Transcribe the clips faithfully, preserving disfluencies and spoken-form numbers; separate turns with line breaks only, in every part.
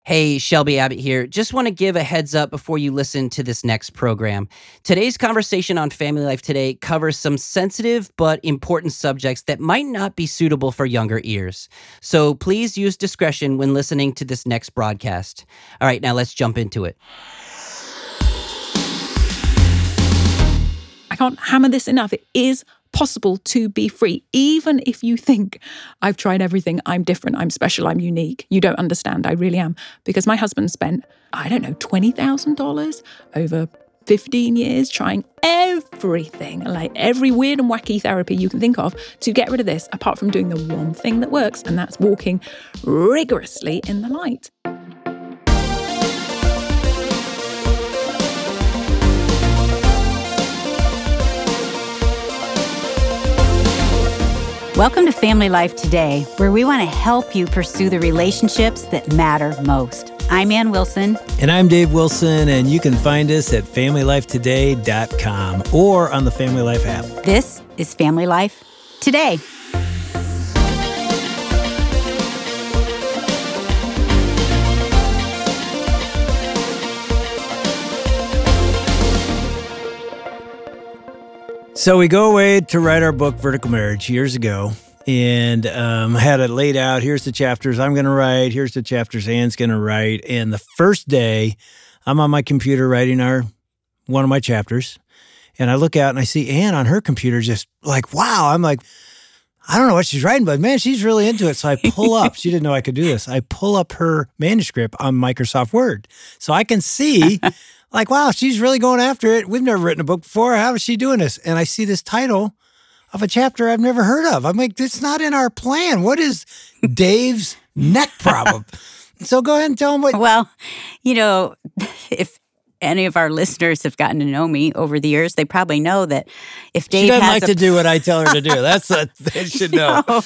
Hey, Shelby Abbott here. Just want to give a heads up before you listen to this next program. Today's conversation on Family Life Today covers some sensitive but important subjects that might not be suitable for younger ears. So please use discretion when listening to this next broadcast. All right, now let's jump into it.
I can't hammer this enough. It is possible to be free, even if you think I've tried everything, I'm different, I'm special, I'm unique. You don't understand, I really am. Because my husband spent, I don't know, twenty thousand dollars over fifteen years trying everything, like every weird and wacky therapy you can think of to get rid of this, apart from doing the one thing that works, and that's walking rigorously in the light.
Welcome to Family Life Today, where we want to help you pursue the relationships that matter most. I'm Ann Wilson.
And I'm Dave Wilson, and you can find us at family life today dot com or on the Family Life app.
This is Family Life Today.
So we go away to write our book, Vertical Marriage, years ago, and um, had it laid out. Here's the chapters I'm going to write. Here's the chapters Ann's going to write. And the first day, I'm on my computer writing our one of my chapters, and I look out and I see Ann on her computer just like, wow. I'm like, I don't know what she's writing, but man, she's really into it. So I pull up. She didn't know I could do this. I pull up her manuscript on Microsoft Word, so I can see. Like, wow, she's really going after it. We've never written a book before. How is she doing this? And I see this title of a chapter I've never heard of. I'm like, it's not in our plan. What is Dave's neck problem? So go ahead and tell them what.
Well, you know, if any of our listeners have gotten to know me over the years, they probably know that if Dave
she doesn't
has
like
a...
to do what I tell her to do. That's what they should know.
know.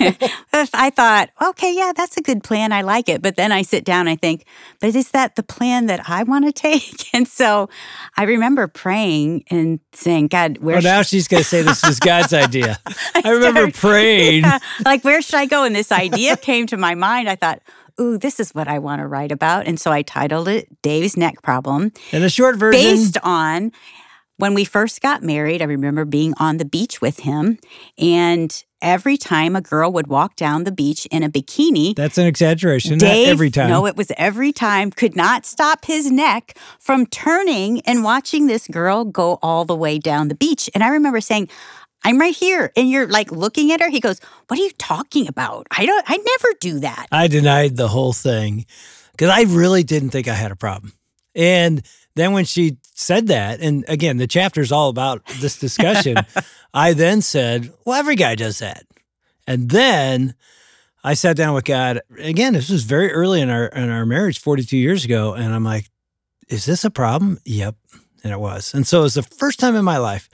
I thought, okay, yeah, that's a good plan. I like it. But then I sit down, I think, but is that the plan that I want to take? And so I remember praying and saying, God, where?
Well, now she's going to say this is God's idea. I, I remember started, praying.
Yeah, like, where should I go? And this idea came to my mind. I thought, ooh, this is what I want to write about. And so I titled it Dave's Neck Problem.
And a short version.
Based on when we first got married, I remember being on the beach with him. And every time a girl would walk down the beach in a bikini.
That's an exaggeration.
Dave,
not every time.
No, it was every time. Could not stop his neck from turning and watching this girl go all the way down the beach. And I remember saying, I'm right here. And you're like looking at her. He goes, what are you talking about? I don't, I never do that.
I denied the whole thing because I really didn't think I had a problem. And then when she said that, and again, the chapter's all about this discussion, I then said, well, every guy does that. And then I sat down with God. Again, this was very early in our, in our marriage, forty-two years ago. And I'm like, is this a problem? Yep. And it was. And so it was the first time in my life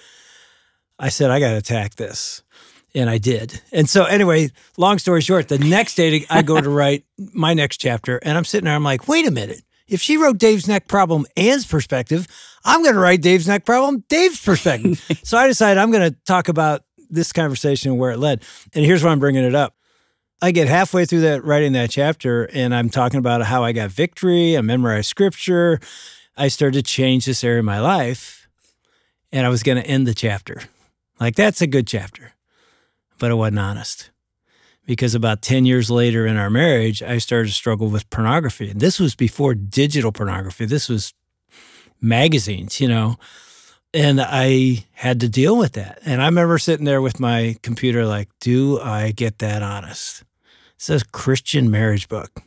I said, I got to attack this. And I did. And so anyway, long story short, the next day I go to write my next chapter, and I'm sitting there, I'm like, wait a minute. If she wrote Dave's neck problem, Ann's perspective, I'm going to write Dave's neck problem, Dave's perspective. So I decided I'm going to talk about this conversation and where it led. And here's why I'm bringing it up. I get halfway through that writing that chapter, and I'm talking about how I got victory, I memorized scripture. I started to change this area of my life, and I was going to end the chapter. Like, that's a good chapter, but it wasn't honest. Because about ten years later in our marriage, I started to struggle with pornography. And this was before digital pornography. This was magazines, you know, and I had to deal with that. And I remember sitting there with my computer like, do I get that honest? It's a Christian marriage book.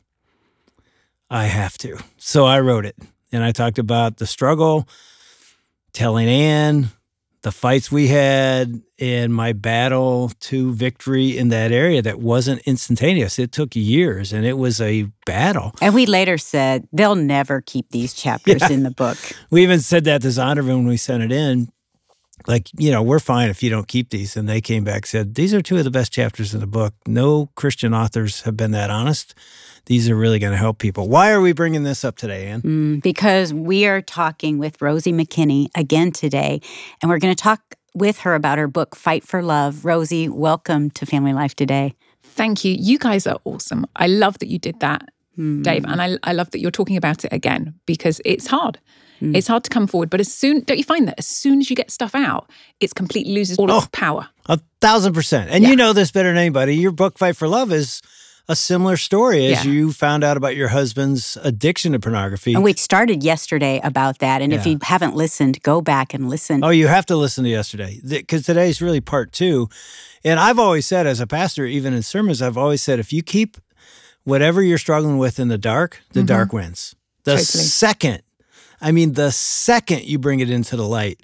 I have to. So I wrote it. And I talked about the struggle, telling Ann, the fights we had, and my battle to victory in that area that wasn't instantaneous. It took years, and it was a battle.
And we later said, they'll never keep these chapters yeah. in the book.
We even said that to Zondervan when we sent it in. Like, you know, we're fine if you don't keep these. And they came back and said, these are two of the best chapters in the book. No Christian authors have been that honest. These are really going to help people. Why are we bringing this up today, Ann?
Mm, because we are talking with Rosie McKinney again today, and we're going to talk with her about her book, Fight for Love. Rosie, welcome to Family Life Today.
Thank you. You guys are awesome. I love that you did that mm. Dave. And I, I love that you're talking about it again, because it's hard. Mm. It's hard to come forward. But as soon, don't you find that as soon as you get stuff out, it completely loses all oh, its power?
A thousand percent. And yeah. you know this better than anybody. Your book, Fight for Love, is a similar story as yeah. you found out about your husband's addiction to pornography.
And we started yesterday about that. And yeah. if you haven't listened, go back and listen.
Oh, you have to listen to yesterday, because today's really part two. And I've always said, as a pastor, even in sermons, I've always said, if you keep whatever you're struggling with in the dark, the mm-hmm. dark wins. The totally. second, I mean, the second you bring it into the light,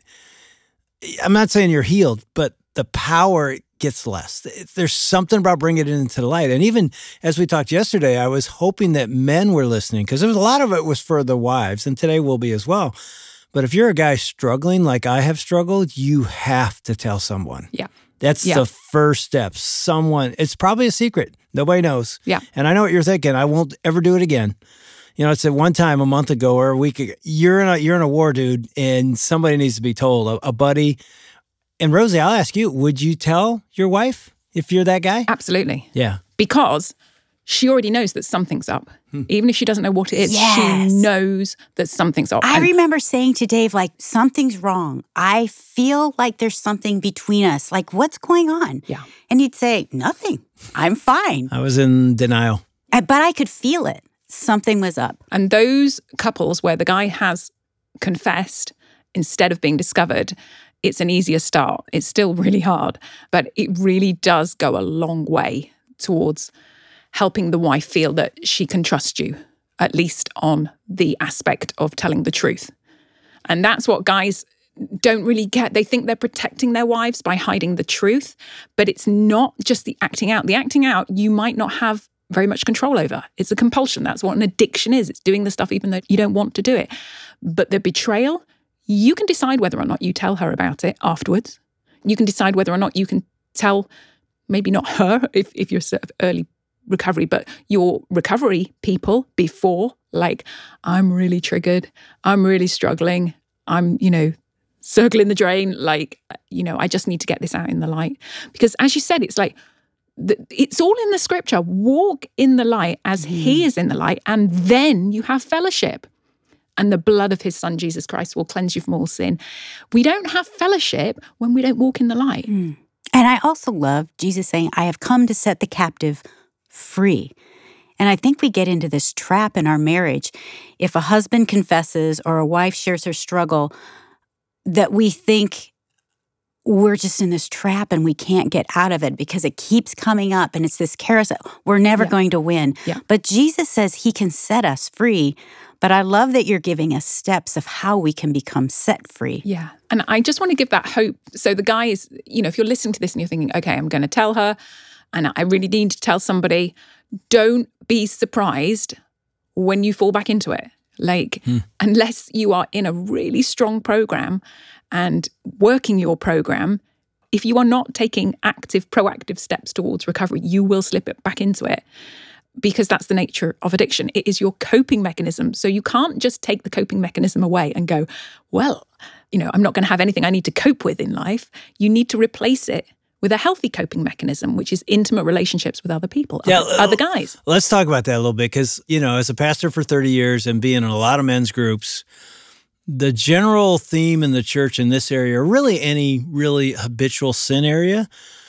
I'm not saying you're healed, but the power gets less. There's something about bringing it into the light. And even as we talked yesterday, I was hoping that men were listening, because there was a lot of it was for the wives, and today will be as well. But if you're a guy struggling like I have struggled, you have to tell someone.
Yeah.
That's yeah. the first step. Someone, it's probably a secret. Nobody knows.
Yeah.
And I know what you're thinking. I won't ever do it again. You know, it's at one time a month ago or a week ago, you're in a, you're in a war, dude, and somebody needs to be told, a, a buddy. And Rosie, I'll ask you, would you tell your wife if you're that guy?
Absolutely.
Yeah.
Because she already knows that something's up. Hmm. Even if she doesn't know what it is,
yes.
she knows that something's up.
I
and
remember saying to Dave, like, something's wrong. I feel like there's something between us. Like, what's going on?
Yeah.
And he'd say, nothing. I'm fine.
I was in denial.
I, but I could feel it. Something was up.
And those couples where the guy has confessed instead of being discovered, it's an easier start. It's still really hard, but it really does go a long way towards helping the wife feel that she can trust you, at least on the aspect of telling the truth. And that's what guys don't really get. They think they're protecting their wives by hiding the truth, but it's not just the acting out. The acting out, you might not have very much control over. It's a compulsion. That's what an addiction is. It's doing the stuff even though you don't want to do it. But the betrayal, you can decide whether or not you tell her about it afterwards. You can decide whether or not you can tell, maybe not her, if, if you're sort of early recovery, but your recovery people before, like, I'm really triggered. I'm really struggling. I'm, you know, circling the drain. Like, you know, I just need to get this out in the light. Because as you said, it's like, it's all in the scripture. Walk in the light as mm. he is in the light, and then you have fellowship. And the blood of his son, Jesus Christ, will cleanse you from all sin. We don't have fellowship when we don't walk in the light.
Mm. And I also love Jesus saying, I have come to set the captive free. And I think we get into this trap in our marriage. If a husband confesses or a wife shares her struggle, that we think we're just in this trap and we can't get out of it because it keeps coming up and it's this carousel. We're never yeah. going to win.
Yeah.
But Jesus says he can set us free. But I love that you're giving us steps of how we can become set free.
Yeah. And I just want to give that hope. So the guy is, you know, if you're listening to this and you're thinking, okay, I'm going to tell her and I really need to tell somebody, don't be surprised when you fall back into it. Like, hmm. unless you are in a really strong program and working your program, if you are not taking active, proactive steps towards recovery, you will slip it back into it, because that's the nature of addiction. It is your coping mechanism. So you can't just take the coping mechanism away and go, well, you know, I'm not going to have anything I need to cope with in life. You need to replace it with a healthy coping mechanism, which is intimate relationships with other people, yeah, other, other guys.
Let's talk about that a little bit, because, you know, as a pastor for thirty years and being in a lot of men's groups, the general theme in the church in this area, or really any really habitual sin area,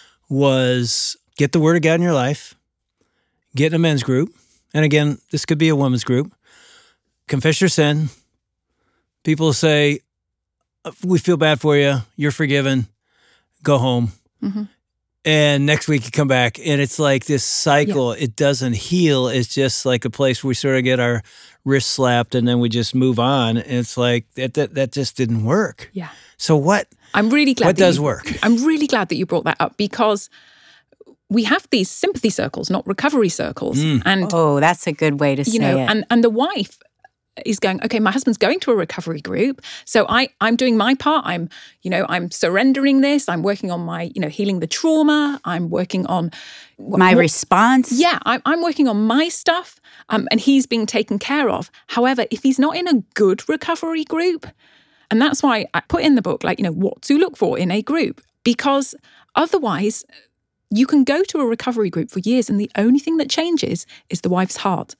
was get the word of God in your life, get in a men's group, and again, this could be a women's group, confess your sin. People say, we feel bad for you, you're forgiven, go home. Mm-hmm. And next week you come back and it's like this cycle. Yeah. It doesn't heal. It's just like a place where we sort of get our wrist slapped and then we just move on. And it's like that that, that just didn't work.
Yeah.
So what?
I'm really glad.
What
that
does
you,
work?
I'm really glad that you brought that up, because we have these sympathy circles, not recovery circles.
Mm.
And
oh, that's a good way to
you
say
know,
it.
And and the wife is going, okay, my husband's going to a recovery group. So I, I'm doing my part. I'm, you know, I'm surrendering this. I'm working on my, you know, healing the trauma. I'm working on
my what, response.
Yeah, I'm, I'm working on my stuff. Um, and he's being taken care of. However, if he's not in a good recovery group, and that's why I put in the book, like, you know, what to look for in a group, because otherwise you can go to a recovery group for years and the only thing that changes is the wife's heart.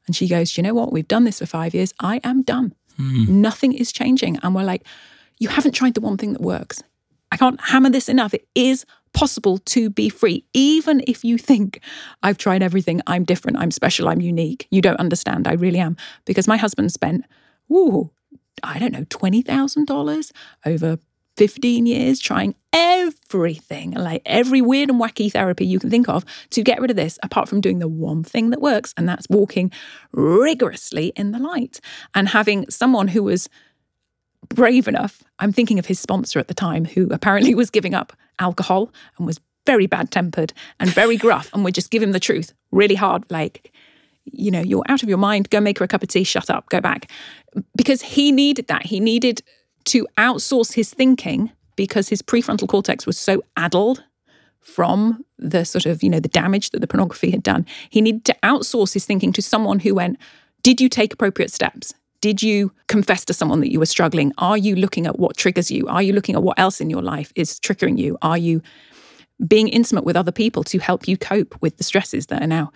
And she goes, you know what? We've done this for five years. I am done. Mm. Nothing is changing. And we're like, you haven't tried the one thing that works. I can't hammer this enough. It is possible to be free. Even if you think I've tried everything, I'm different, I'm special, I'm unique. You don't understand. I really am. Because my husband spent, ooh, I don't know, twenty thousand dollars over fifteen years trying everything, like every weird and wacky therapy you can think of to get rid of this, apart from doing the one thing that works, and that's walking rigorously in the light. And having someone who was brave enough, I'm thinking of his sponsor at the time, who apparently was giving up alcohol and was very bad-tempered and very gruff and would just give him the truth really hard, like, you know, you're out of your mind, go make her a cup of tea, shut up, go back. Because he needed that. He needed to outsource his thinking because his prefrontal cortex was so addled from the sort of, you know, the damage that the pornography had done. He needed to outsource his thinking to someone who went, did you take appropriate steps? Did you confess to someone that you were struggling? Are you looking at what triggers you? Are you looking at what else in your life is triggering you? Are you being intimate with other people to help you cope with the stresses that are now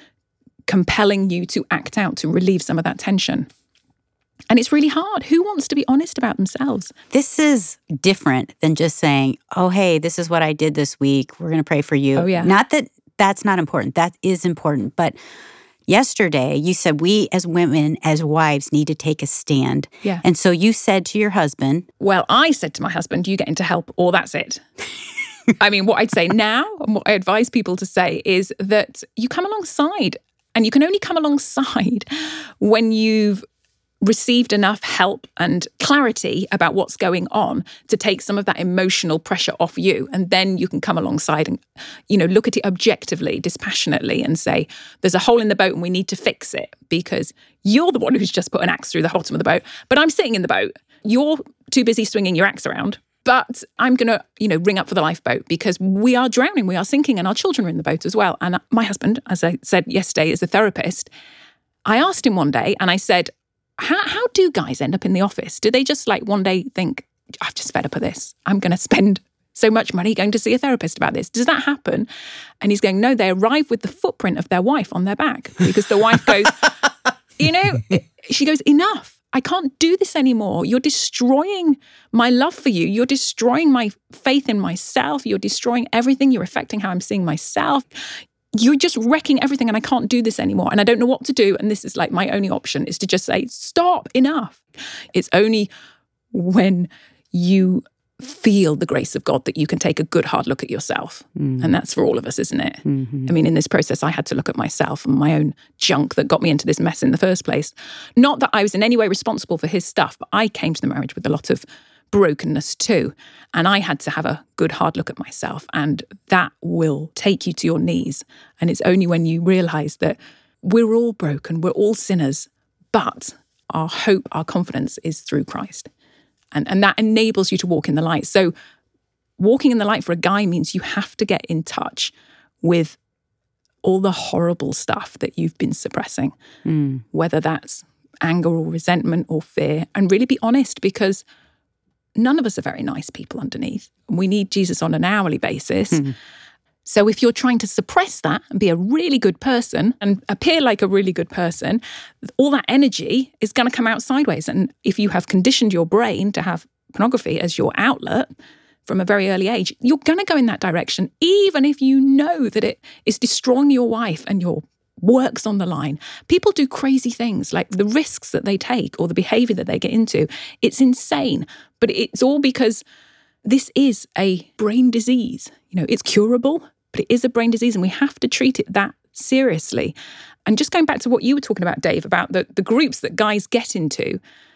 compelling you to act out, to relieve some of that tension? And it's really hard. Who wants to be honest about themselves?
This is different than just saying, oh, hey, this is what I did this week. We're going to pray for you.
Oh, yeah.
Not that that's not important. That is important. But yesterday, you said we as women, as wives, need to take a stand.
Yeah.
And so you said to your husband...
Well, I said to my husband, you get into help or that's it. I mean, what I'd say now and what I advise people to say is that you come alongside, and you can only come alongside when you've received enough help and clarity about what's going on to take some of that emotional pressure off you. And then you can come alongside and, you know, look at it objectively, dispassionately, and say, there's a hole in the boat and we need to fix it because you're the one who's just put an axe through the bottom of the boat. But I'm sitting in the boat. You're too busy swinging your axe around. But I'm going to, you know, ring up for the lifeboat because we are drowning, we are sinking, and our children are in the boat as well. And my husband, as I said yesterday, is a therapist. I asked him one day and I said, How, how do guys end up in the office? Do they just like one day think, I've just fed up of this. I'm going to spend so much money going to see a therapist about this. Does that happen? And he's going, no, they arrive with the footprint of their wife on their back because the wife goes, you know, she goes, enough. I can't do this anymore. You're destroying my love for you. You're destroying my faith in myself. You're destroying everything. You're affecting how I'm seeing myself. You're just wrecking everything and I can't do this anymore. And I don't know what to do. And this is like my only option is to just say, stop, enough. It's only when you feel the grace of God that you can take a good hard look at yourself. Mm. And that's for all of us, isn't it? Mm-hmm. I mean, in this process, I had to look at myself and my own junk that got me into this mess in the first place. Not that I was in any way responsible for his stuff, but I came to the marriage with a lot of brokenness too. And I had to have a good hard look at myself, and that will take you to your knees. And it's only when you realize that we're all broken, we're all sinners, but our hope, our confidence is through Christ. And, and that enables you to walk in the light. So walking in the light for a guy means you have to get in touch with all the horrible stuff that you've been suppressing, mm. whether that's anger or resentment or fear, and really be honest, because none of us are very nice people underneath. We need Jesus on an hourly basis. Mm. So if you're trying to suppress that and be a really good person and appear like a really good person, all that energy is going to come out sideways. And if you have conditioned your brain to have pornography as your outlet from a very early age, you're going to go in that direction, even if you know that it is destroying your wife and your work's on the line. People do crazy things, like the risks that they take or the behavior that they get into. It's insane, but it's all because this is a brain disease. You know, it's curable, but it is a brain disease and we have to treat it that seriously. And just going back to what you were talking about, Dave, about the, the groups that guys get into,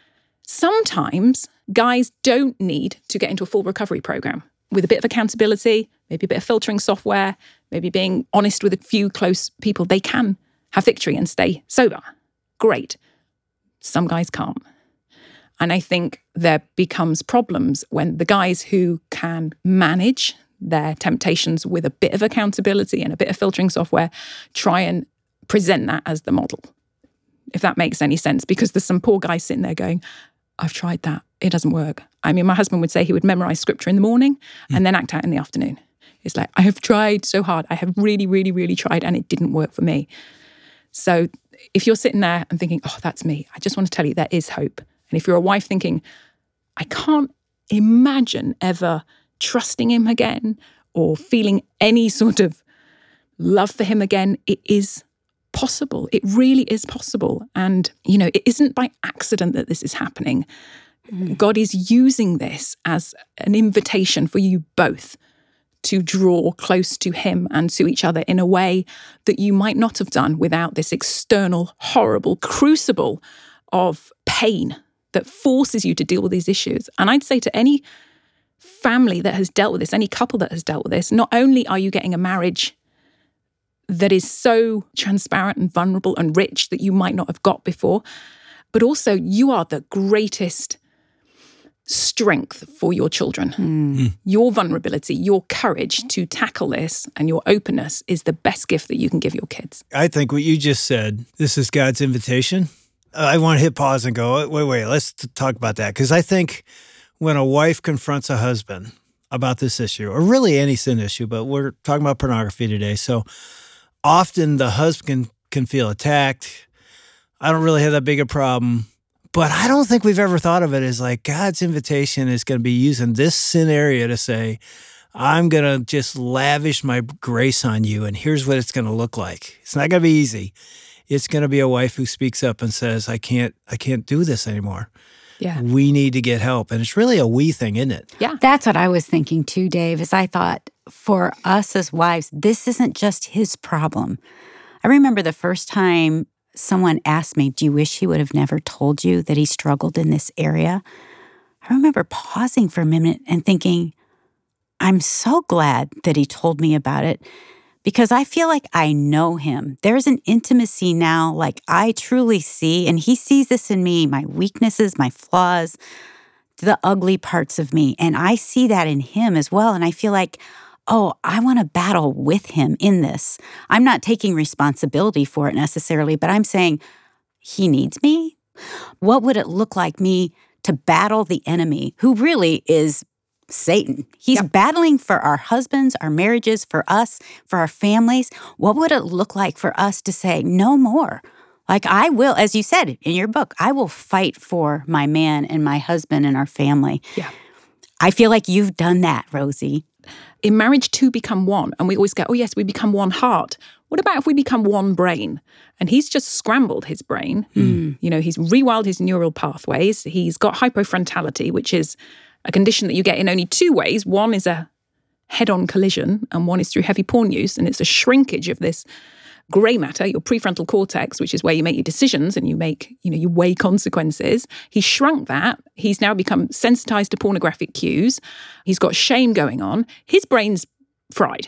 sometimes guys don't need to get into a full recovery program. With a bit of accountability, maybe a bit of filtering software, maybe being honest with a few close people, they can have victory and stay sober. Great. Some guys can't. And I think there becomes problems when the guys who can manage their temptations with a bit of accountability and a bit of filtering software try and present that as the model, if that makes any sense, because there's some poor guy sitting there going, I've tried that. It doesn't work. I mean, my husband would say he would memorize scripture in the morning and mm. then act out in the afternoon. It's like, I have tried so hard. I have really, really, really tried and it didn't work for me. So if you're sitting there and thinking, oh, that's me, I just want to tell you there is hope. And if you're a wife thinking, I can't imagine ever trusting him again or feeling any sort of love for him again, it is possible. It really is possible. And, you know, it isn't by accident that this is happening. Mm. God is using this as an invitation for you both to draw close to him and to each other in a way that you might not have done without this external, horrible crucible of pain that forces you to deal with these issues. And I'd say to any family that has dealt with this, any couple that has dealt with this, not only are you getting a marriage that is so transparent and vulnerable and rich that you might not have got before, but also you are the greatest strength for your children. Mm. Your vulnerability, your courage to tackle this and your openness is the best gift that you can give your kids.
I think what you just said, this is God's invitation. I want to hit pause and go, wait, wait, let's talk about that. Because I think when a wife confronts a husband about this issue, or really any sin issue, but we're talking about pornography today. So often the husband can feel attacked. I don't really have that big a problem. But I don't think we've ever thought of it as like God's invitation is going to be using this sin area to say, I'm going to just lavish my grace on you, and here's what it's going to look like. It's not going to be easy. It's going to be a wife who speaks up and says, I can't, I can't do this anymore.
Yeah.
We need to get help. And it's really a we thing, isn't it?
Yeah.
That's what I was thinking too, Dave, is I thought for us as wives, this isn't just his problem. I remember the first time someone asked me, do you wish he would have never told you that he struggled in this area? I remember pausing for a minute and thinking, I'm so glad that he told me about it because I feel like I know him. There's an intimacy now, like I truly see, and he sees this in me, my weaknesses, my flaws, the ugly parts of me. And I see that in him as well. And I feel like, oh, I want to battle with him in this. I'm not taking responsibility for it necessarily, but I'm saying, he needs me. What would it look like me to battle the enemy, who really is Satan? He's yep. battling for our husbands, our marriages, for us, for our families. What would it look like for us to say, no more? Like I will, as you said in your book, I will fight for my man and my husband and our family.
Yeah.
I feel like you've done that, Rosie.
In marriage, two become one. And we always go, oh, yes, we become one heart. What about if we become one brain? And he's just scrambled his brain. Mm. You know, he's rewired his neural pathways. He's got hypofrontality, which is a condition that you get in only two ways. One is a head-on collision, and one is through heavy porn use. And it's a shrinkage of this grey matter, your prefrontal cortex, which is where you make your decisions and you make, you know, you weigh consequences. He's shrunk that. He's now become sensitized to pornographic cues. He's got shame going on. His brain's fried.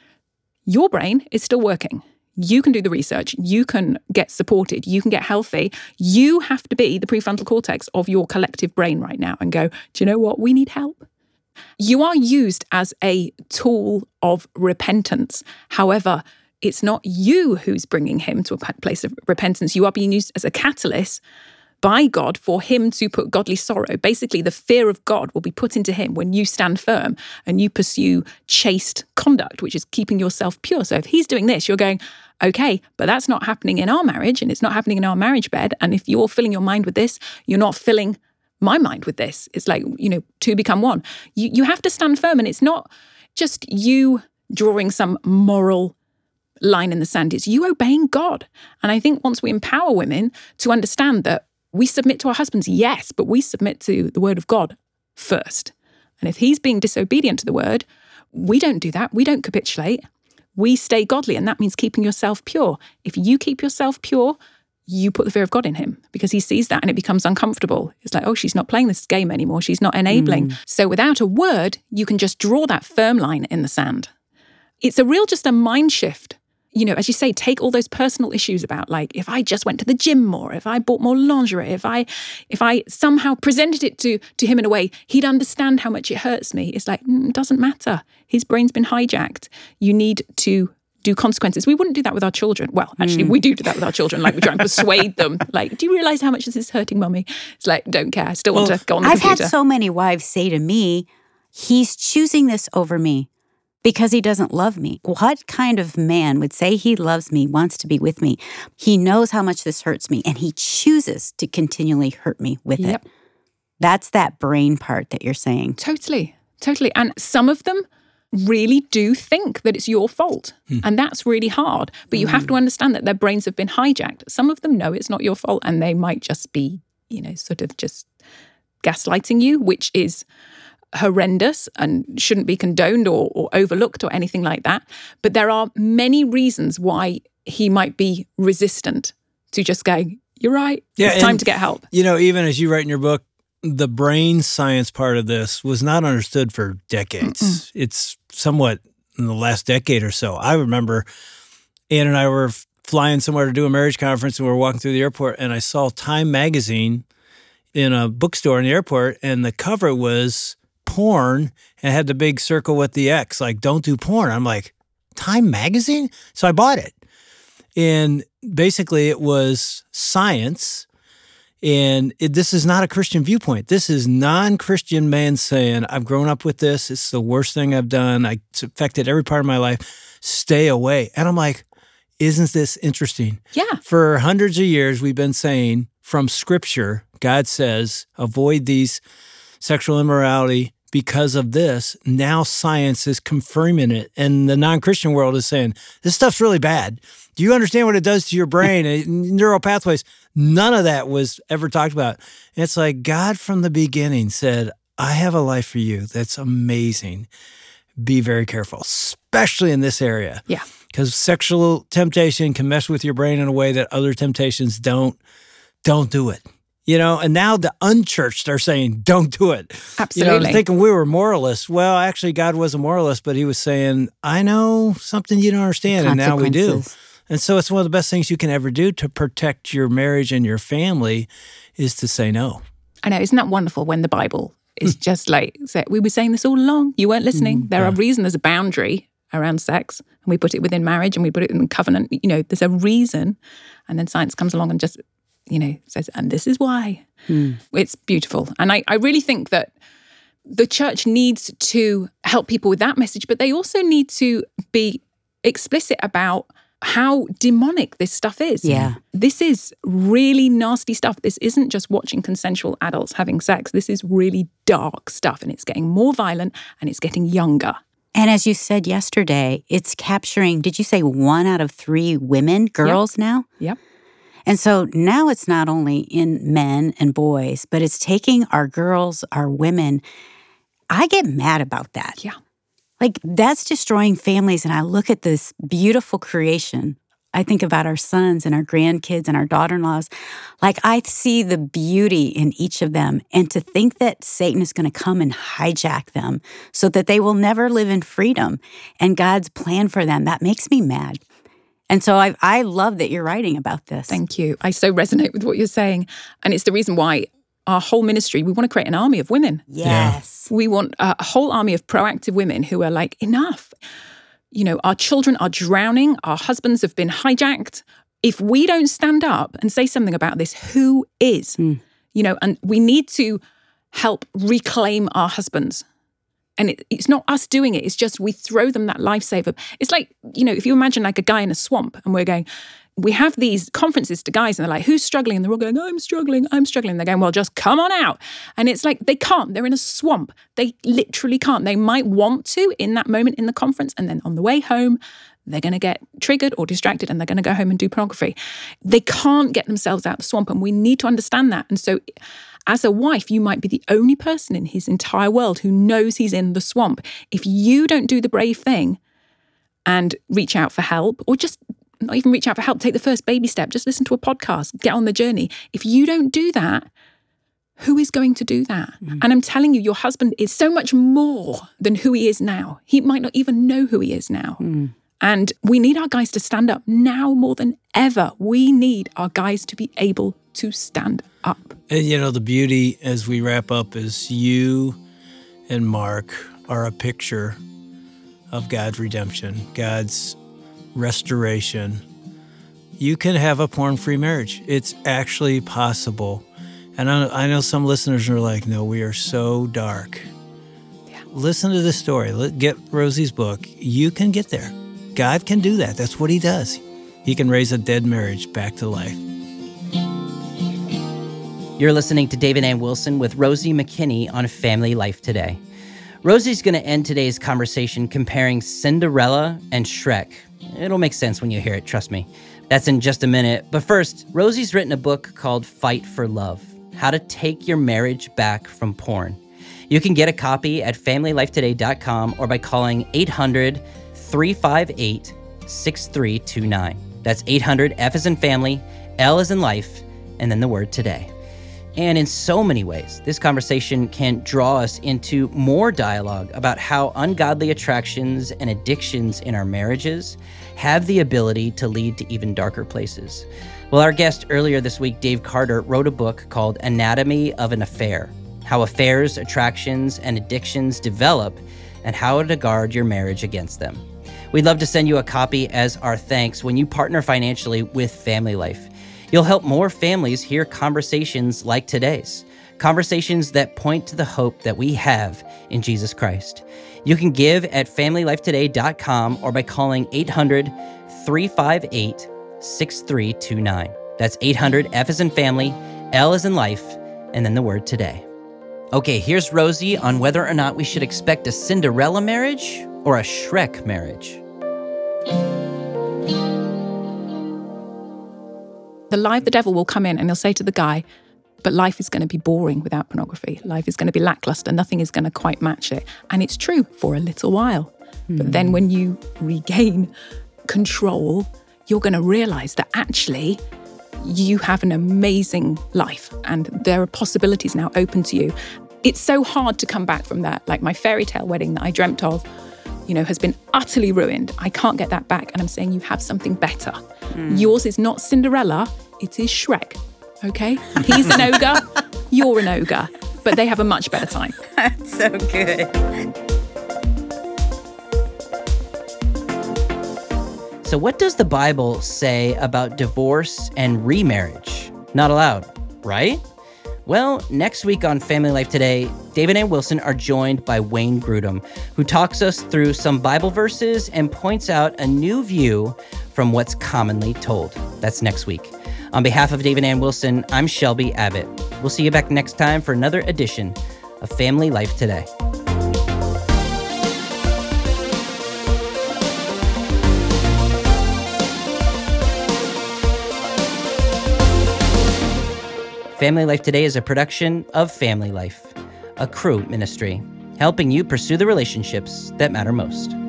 Your brain is still working. You can do the research. You can get supported. You can get healthy. You have to be the prefrontal cortex of your collective brain right now and go, do you know what? We need help. You are used as a tool of repentance. However, it's not you who's bringing him to a place of repentance. You are being used as a catalyst by God for him to put godly sorrow. Basically, the fear of God will be put into him when you stand firm and you pursue chaste conduct, which is keeping yourself pure. So if he's doing this, you're going, okay, but that's not happening in our marriage and it's not happening in our marriage bed. And if you're filling your mind with this, you're not filling my mind with this. It's like, you know, two become one. You, you have to stand firm, and it's not just you drawing some moral line in the sand. It's you obeying God. And I think once we empower women to understand that we submit to our husbands, yes, but we submit to the word of God first. And if he's being disobedient to the word, we don't do that. We don't capitulate. We stay godly, and that means keeping yourself pure. If you keep yourself pure, you put the fear of God in him because he sees that and it becomes uncomfortable. It's like, oh, she's not playing this game anymore. She's not enabling. Mm. So without a word, you can just draw that firm line in the sand. It's a real, just a mind shift. You know, as you say, take all those personal issues about, like, if I just went to the gym more, if I bought more lingerie, if I if I somehow presented it to, to him in a way, he'd understand how much it hurts me. It's like, mm, it doesn't matter. His brain's been hijacked. You need to do consequences. We wouldn't do that with our children. Well, actually, mm. we do do that with our children. Like, we try and persuade them. Like, do you realise how much this is hurting, Mummy? It's like, don't care. I still well, want to go on the
I've
computer.
I've had so many wives say to me, he's choosing this over me. because he doesn't love me. What kind of man would say he loves me, wants to be with me? He knows how much this hurts me, and he chooses to continually hurt me with
Yep.
it. That's that brain part that you're saying.
Totally, totally. And some of them really do think that it's your fault. And that's really hard. But you have to understand that their brains have been hijacked. Some of them know it's not your fault, and they might just be, you know, sort of just gaslighting you, which is horrendous and shouldn't be condoned or, or overlooked or anything like that. But there are many reasons why he might be resistant to just going, you're right,
Yeah,
it's time
and,
to get help.
You know, even as you write in your book, the brain science part of this was not understood for decades. Mm-mm. It's somewhat in the last decade or so. I remember Ann and I were flying somewhere to do a marriage conference, and we were walking through the airport, and I saw Time magazine in a bookstore in the airport, and the cover was porn and had the big circle with the X, like, don't do porn. I'm like, Time magazine? So I bought it. And basically it was science. And it, this is not a Christian viewpoint. This is non-Christian man saying, I've grown up with this. It's the worst thing I've done. I, it's affected every part of my life. Stay away. And I'm like, isn't this interesting?
Yeah.
For hundreds of years, we've been saying from Scripture, God says, avoid these sexual immorality because of this. Now science is confirming it. And the non-Christian world is saying, this stuff's really bad. Do you understand what it does to your brain and neural pathways? None of that was ever talked about. And it's like God from the beginning said, I have a life for you that's amazing. Be very careful, especially in this area.
Yeah.
Because sexual temptation can mess with your brain in a way that other temptations don't. Don't do it. You know, and now the unchurched are saying, don't do it.
Absolutely.
You know, I was thinking we were moralists. Well, actually, God was a moralist, but he was saying, I know something you don't understand, and now we do. And so it's one of the best things you can ever do to protect your marriage and your family is to say no.
I know. Isn't that wonderful when the Bible is just like, we were saying this all along, you weren't listening. Mm, there yeah. are reasons there's a boundary around sex, and we put it within marriage and we put it in covenant. You know, there's a reason. And then science comes along and just, you know, says, and this is why. Mm. It's beautiful. And I, I really think that the church needs to help people with that message, but they also need to be explicit about how demonic this stuff is.
Yeah.
This is really nasty stuff. This isn't just watching consensual adults having sex. This is really dark stuff, and it's getting more violent and it's getting younger.
And as you said yesterday, it's capturing, did you say one out of three women, girls
yep.
now?
Yep.
And so now it's not only in men and boys, but it's taking our girls, our women. I get mad about that.
Yeah.
Like, that's destroying families. And I look at this beautiful creation. I think about our sons and our grandkids and our daughter-in-laws. Like, I see the beauty in each of them. And to think that Satan is going to come and hijack them so that they will never live in freedom and God's plan for them, that makes me mad. And so I I love that you're writing about this.
Thank you. I so resonate with what you're saying. And it's the reason why our whole ministry, we want to create an army of women.
Yes.
Yeah. We want a whole army of proactive women who are like, enough. You know, our children are drowning. Our husbands have been hijacked. If we don't stand up and say something about this, who is? Mm. You know, and we need to help reclaim our husbands. And it, it's not us doing it. It's just we throw them that lifesaver. It's like, you know, if you imagine like a guy in a swamp and we're going, we have these conferences to guys and they're like, who's struggling? And they're all going, I'm struggling, I'm struggling. They're going, well, just come on out. And it's like, they can't. They're in a swamp. They literally can't. They might want to in that moment in the conference. And then on the way home, they're going to get triggered or distracted and they're going to go home and do pornography. They can't get themselves out of the swamp. And we need to understand that. And so as a wife, you might be the only person in his entire world who knows he's in the swamp. If you don't do the brave thing and reach out for help, or just not even reach out for help, take the first baby step, just listen to a podcast, get on the journey. If you don't do that, who is going to do that? Mm. And I'm telling you, your husband is so much more than who he is now. He might not even know who he is now. Mm. And we need our guys to stand up now more than ever. We need our guys to be able to stand up.
And you know, the beauty as we wrap up is you and Mark are a picture of God's redemption, God's restoration. You can have a porn-free marriage. It's actually possible. And I, I know some listeners are like, no, we are so dark.
Yeah.
listen to this story. Let- Get Rosie's book. You can get there. God can do that. That's what he does. He can raise a dead marriage back to life.
You're listening to David Ann Wilson with Rosie McKinney on Family Life Today. Rosie's going to end today's conversation comparing Cinderella and Shrek. It'll make sense when you hear it, trust me. That's in just a minute. But first, Rosie's written a book called Fight for Love: How to Take Your Marriage Back from Porn. You can get a copy at family life today dot com or by calling eight hundred, three five eight, six three two nine. That's eight hundred, F as in family, L as in life, and then the word today. And in so many ways, this conversation can draw us into more dialogue about how ungodly attractions and addictions in our marriages have the ability to lead to even darker places. Well, our guest earlier this week, Dave Carter, wrote a book called Anatomy of an Affair: How Affairs, Attractions, and Addictions Develop and How to Guard Your Marriage Against Them. We'd love to send you a copy as our thanks when you partner financially with Family Life. You'll help more families hear conversations like today's, conversations that point to the hope that we have in Jesus Christ. You can give at family life today dot com or by calling eight hundred, three five eight, six three two nine. That's eight hundred, F as in family, L as in life, and then the word today. Okay, here's Rosie on whether or not we should expect a Cinderella marriage or a Shrek marriage.
The lie of the devil will come in and he'll say to the guy, but life is going to be boring without pornography. Life is going to be lackluster. Nothing is going to quite match it. And it's true for a little while. Mm. But then when you regain control, you're going to realize that actually you have an amazing life and there are possibilities now open to you. It's so hard to come back from that. Like my fairy tale wedding that I dreamt of, you know, has been utterly ruined. I can't get that back. And I'm saying you have something better. Mm. Yours is not Cinderella. It is Shrek, okay? He's an ogre, you're an ogre, but they have a much better time.
That's so good.
So what does the Bible say about divorce and remarriage? Not allowed, right? Well, next week on Family Life Today, David and Wilson are joined by Wayne Grudem, who talks us through some Bible verses and points out a new view from what's commonly told. That's next week. On behalf of David Ann Wilson, I'm Shelby Abbott. We'll see you back next time for another edition of Family Life Today. Family Life Today is a production of Family Life, a Cru ministry, helping you pursue the relationships that matter most.